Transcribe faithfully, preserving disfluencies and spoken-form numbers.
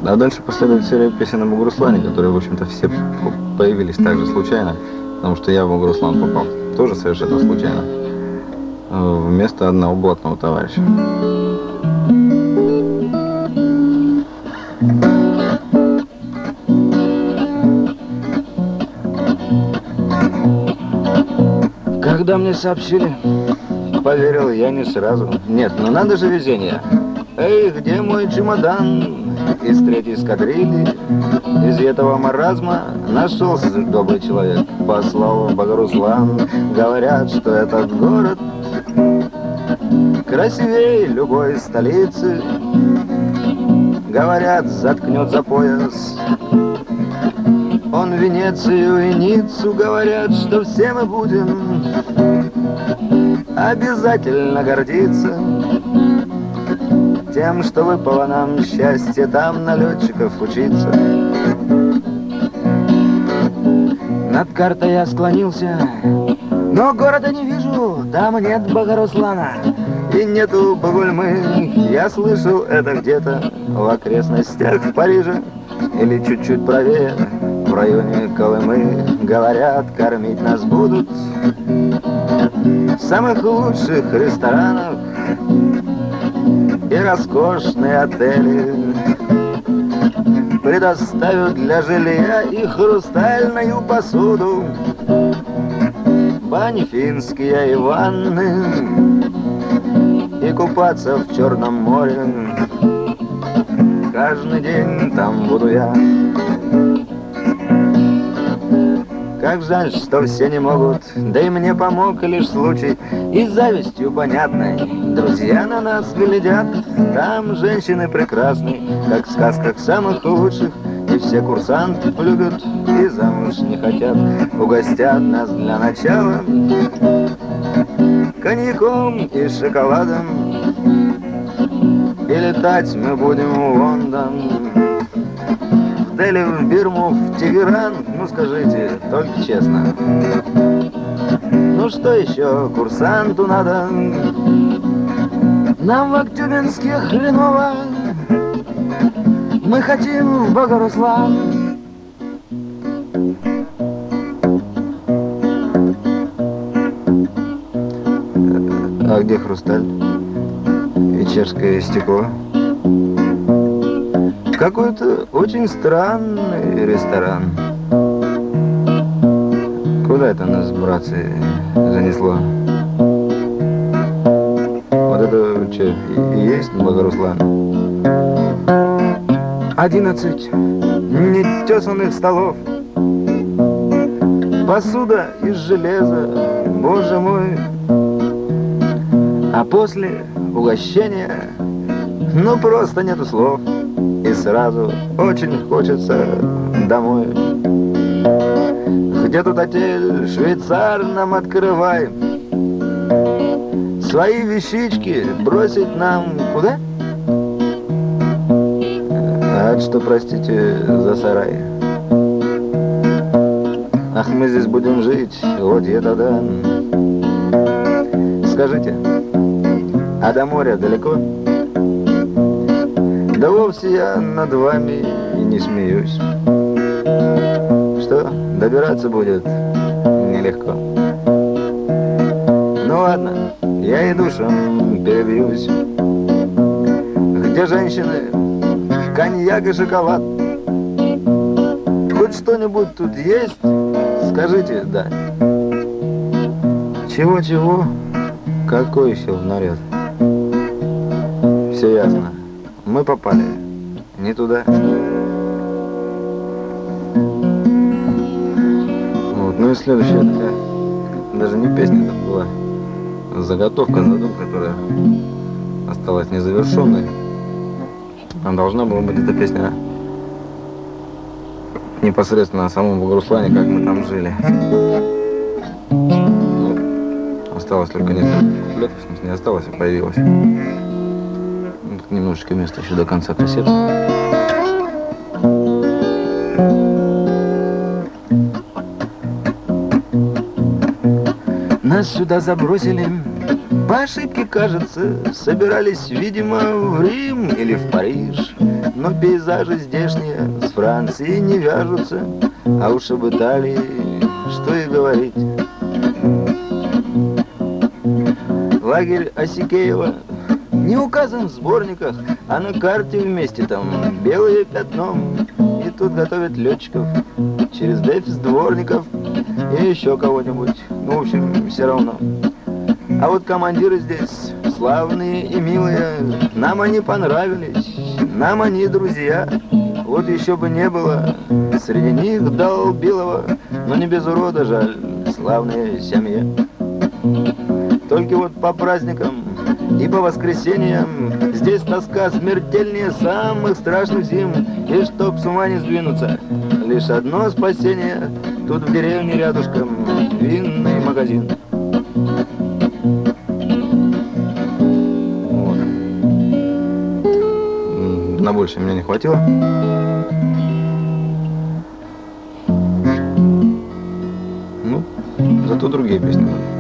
А дальше последует серия песен о Бугуруслане, которые, в общем-то, все появились так же случайно, потому что я в Бугуруслан попал тоже совершенно случайно, вместо одного блатного товарища. Когда мне сообщили, поверил я не сразу. Нет, ну надо же везение. Эй, где мой чемодан? Из третьей эскадрильи, из этого маразма нашелся добрый человек. Послал в Бугуруслан, говорят, что этот город красивее любой столицы. Говорят, заткнет за пояс он Венецию и Ниццу. Говорят, что все мы будем обязательно гордиться тем, что выпало нам счастье там на летчиков учиться. Над картой я склонился, но города не вижу, там нет Бугуруслана и нету Бугульмы. Я слышал это где-то в окрестностях Парижа или чуть-чуть правее, в районе Колымы. Говорят, кормить нас будут в самых лучших ресторанах и роскошные отели. Предоставят для жилья и хрустальную посуду, бани финские и ванны, и купаться в Черном море. Каждый день там буду я. Как жаль, что все не могут, да и мне помог лишь случай, и завистью понятной друзья на нас глядят. Там женщины прекрасны, как в сказках самых лучших, и все курсантов любят и замуж не хотят. Угостят нас для начала коньяком и шоколадом, и летать мы будем в Лондон, в Дели, в Бирму, в Тегеран. Ну скажите, только честно, ну что еще курсанту надо? Нам в Актюбинске хреново, мы хотим в Бугуруслан. А где хрусталь и чешское стекло? Какой-то очень странный ресторан. Куда это нас, братцы, занесло? Вот это что, и есть Бугуруслан? Одиннадцать нетесанных столов, посуда из железа, боже мой. А после угощения, ну просто нету слов, и сразу очень хочется домой. Где тут отель, швейцар, нам открывай. Свои вещички бросить нам куда? А что, простите, за сарай? Ах, мы здесь будем жить, вот это да. Скажите, а до моря далеко? Да вовсе я над вами и не смеюсь. Что, добираться будет нелегко. Ну ладно, я и душем перебьюсь. Где женщины, коньяк и шоколад? Хоть что-нибудь тут есть? Скажите, да. Чего-чего? Какой еще в наряд? Все ясно. Мы попали не туда. Вот, ну и следующая такая, даже не песня, там была заготовка, задумка, которая осталась незавершенной. А должна была быть эта песня непосредственно о самом Бугуруслане, как мы там жили. Ну, осталось только несколько куплетов, в смысле не осталось, а появилось. Тут немножечко места еще до конца кассеты. Нас сюда забросили, по ошибке, кажется, собирались, видимо, в Рим или в Париж. но пейзажи здешние с Францией не вяжутся. А уж об Италии что и говорить. Лагерь Осикеева не указан в сборниках, а на карте вместе там белые пятном. И тут готовят летчиков через дефис дворников и еще кого-нибудь. Ну, в общем, все равно. А вот командиры здесь славные и милые. Нам они понравились, нам они друзья. Вот еще бы не было среди них долбилова, но не без урода, жаль, славная семья. Только вот по праздникам и по воскресеньям здесь тоска смертельнее самых страшных зим. И чтоб с ума не сдвинуться, лишь одно спасение: тут в деревне рядышком винный магазин. Вот. На больше меня не хватило. Ну, зато другие песни.